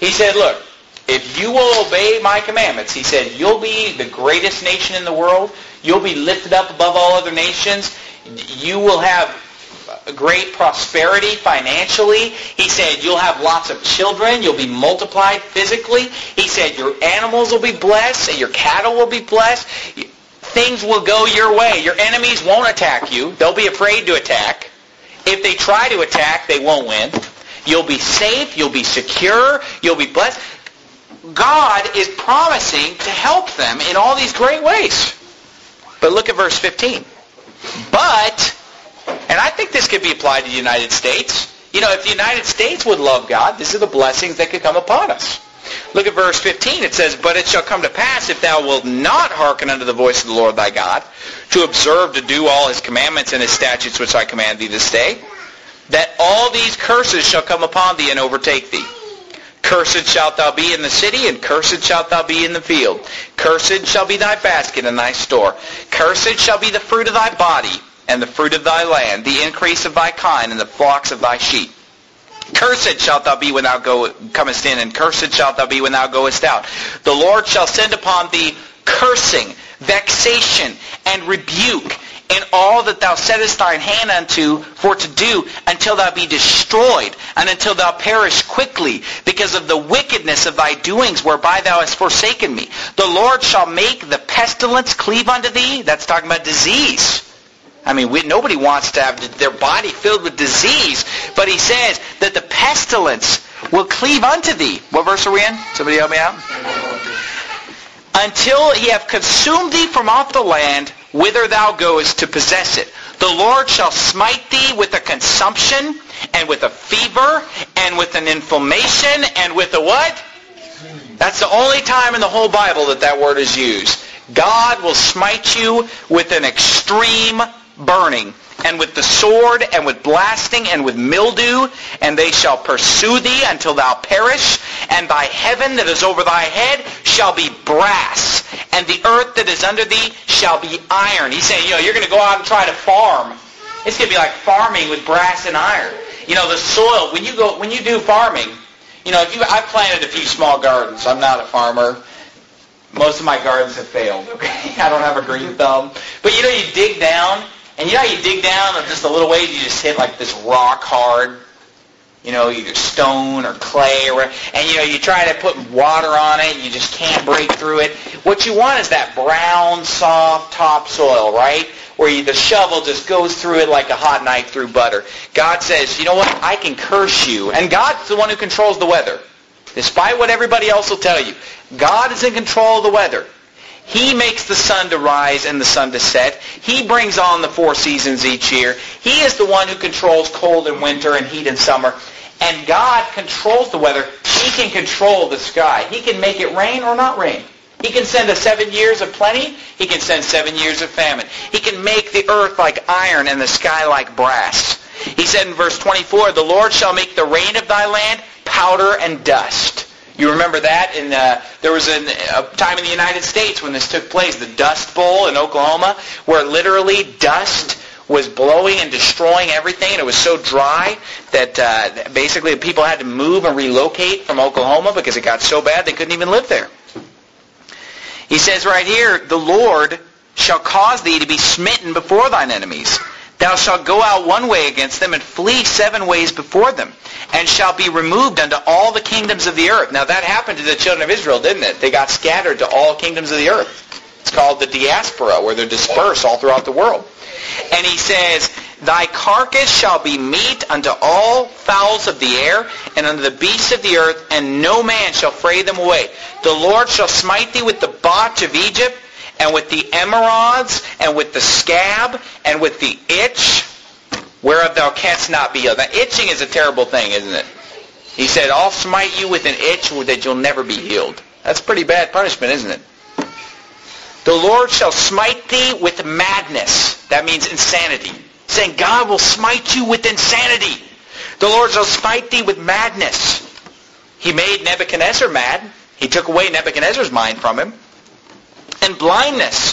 He said, look, if you will obey my commandments, he said, you'll be the greatest nation in the world. You'll be lifted up above all other nations. You will have great prosperity financially. He said, you'll have lots of children. You'll be multiplied physically. He said, your animals will be blessed and your cattle will be blessed. Things will go your way. Your enemies won't attack you. They'll be afraid to attack. If they try to attack, they won't win. You'll be safe. You'll be secure. You'll be blessed. God is promising to help them in all these great ways. But look at verse 15. But, and I think this could be applied to the United States. You know, if the United States would love God, these are the blessings that could come upon us. Look at verse 15. It says, but it shall come to pass, if thou wilt not hearken unto the voice of the Lord thy God, to observe to do all his commandments and his statutes which I command thee this day, that all these curses shall come upon thee and overtake thee. Cursed shalt thou be in the city, and cursed shalt thou be in the field. Cursed shall be thy basket and thy store. Cursed shall be the fruit of thy body, and the fruit of thy land, the increase of thy kind, and the flocks of thy sheep. Cursed shalt thou be when thou comest in, and cursed shalt thou be when thou goest out. The Lord shall send upon thee cursing, vexation, and rebuke, in all that thou settest thine hand unto for to do, until thou be destroyed, and until thou perish quickly, because of the wickedness of thy doings whereby thou hast forsaken me. The Lord shall make the pestilence cleave unto thee. That's talking about disease. I mean, nobody wants to have their body filled with disease, but he says that the pestilence will cleave unto thee. What verse are we in? Somebody help me out. Until he have consumed thee from off the land, whither thou goest to possess it. The Lord shall smite thee with a consumption, and with a fever, and with an inflammation, and with a what? That's the only time in the whole Bible that word is used. God will smite you with an extreme burning, and with the sword, and with blasting, and with mildew, and they shall pursue thee until thou perish, and thy heaven that is over thy head shall be brass, and the earth that is under thee shall be iron. He's saying, you're going to go out and try to farm. It's going to be like farming with brass and iron. The soil, when you do farming, I've planted a few small gardens. I'm not a farmer. Most of my gardens have failed, okay? I don't have a green thumb. But you dig down, and you dig down just a little ways, you just hit like this rock hard, either stone or clay or whatever, and you try to put water on it, you just can't break through it. What you want is that brown, soft topsoil, right? Where the shovel just goes through it like a hot knife through butter. God says, you know what? I can curse you. And God's the one who controls the weather. Despite what everybody else will tell you, God is in control of the weather. He makes the sun to rise and the sun to set. He brings on the 4 seasons each year. He is the one who controls cold and winter and heat and summer. And God controls the weather. He can control the sky. He can make it rain or not rain. He can send us 7 years of plenty. He can send 7 years of famine. He can make the earth like iron and the sky like brass. He said in verse 24, the Lord shall make the rain of thy land powder and dust. You remember that? There was a time in the United States when this took place, the Dust Bowl in Oklahoma, where literally dust was blowing and destroying everything, and it was so dry that basically people had to move and relocate from Oklahoma because it got so bad they couldn't even live there. He says right here, the Lord shall cause thee to be smitten before thine enemies. Thou shalt go out one way against them, and flee 7 ways before them, and shall be removed unto all the kingdoms of the earth. Now that happened to the children of Israel, didn't it? They got scattered to all kingdoms of the earth. It's called the diaspora, where they're dispersed all throughout the world. And he says, thy carcass shall be meat unto all fowls of the air, and unto the beasts of the earth, and no man shall fray them away. The Lord shall smite thee with the botch of Egypt, and with the emerods, and with the scab, and with the itch, whereof thou canst not be healed. Now, itching is a terrible thing, isn't it? He said, I'll smite you with an itch that you'll never be healed. That's pretty bad punishment, isn't it? The Lord shall smite thee with madness. That means insanity. Saying God will smite you with insanity. The Lord shall smite thee with madness. He made Nebuchadnezzar mad. He took away Nebuchadnezzar's mind from him. And blindness.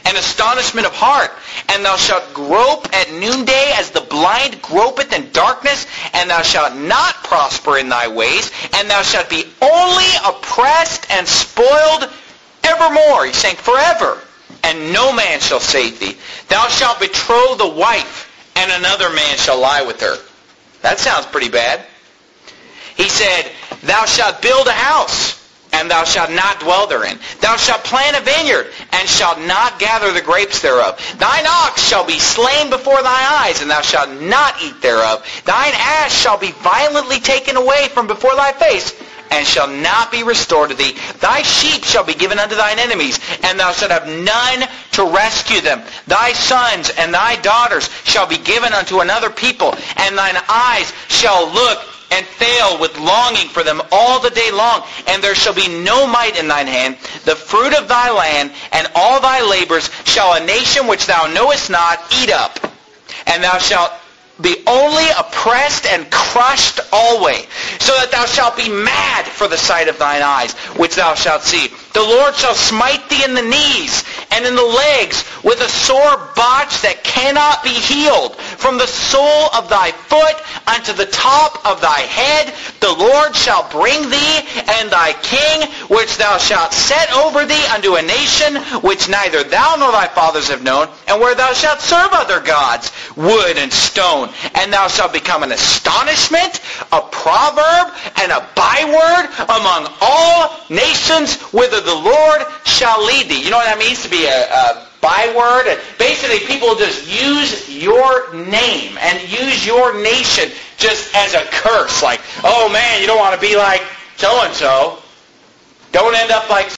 and astonishment of heart. And thou shalt grope at noonday as the blind gropeth in darkness, and thou shalt not prosper in thy ways, and thou shalt be only oppressed and spoiled evermore. He's saying forever. And no man shall save thee. Thou shalt betroth the wife, and another man shall lie with her. That sounds pretty bad. He said, thou shalt build a house, and thou shalt not dwell therein. Thou shalt plant a vineyard, and shalt not gather the grapes thereof. Thine ox shall be slain before thy eyes, and thou shalt not eat thereof. Thine ass shall be violently taken away from before thy face, and shall not be restored to thee. Thy sheep shall be given unto thine enemies, and thou shalt have none to rescue them. Thy sons and thy daughters shall be given unto another people, and thine eyes shall look and fail with longing for them all the day long, and there shall be no might in thine hand. The fruit of thy land and all thy labors shall a nation which thou knowest not eat up, and thou shalt be only oppressed and crushed always, so that thou shalt be mad for the sight of thine eyes, which thou shalt see. The Lord shall smite thee in the knees and in the legs with a sore botch that cannot be healed. From the sole of thy foot unto the top of thy head, the Lord shall bring thee and thy king, which thou shalt set over thee, unto a nation which neither thou nor thy fathers have known, and where thou shalt serve other gods, wood and stone. And thou shalt become an astonishment, a proverb, and a byword among all nations whither the Lord shall lead thee. You know what that means to be a byword? Basically, people just use your name and use your nation just as a curse. Like, oh man, you don't want to be like so-and-so. Don't end up like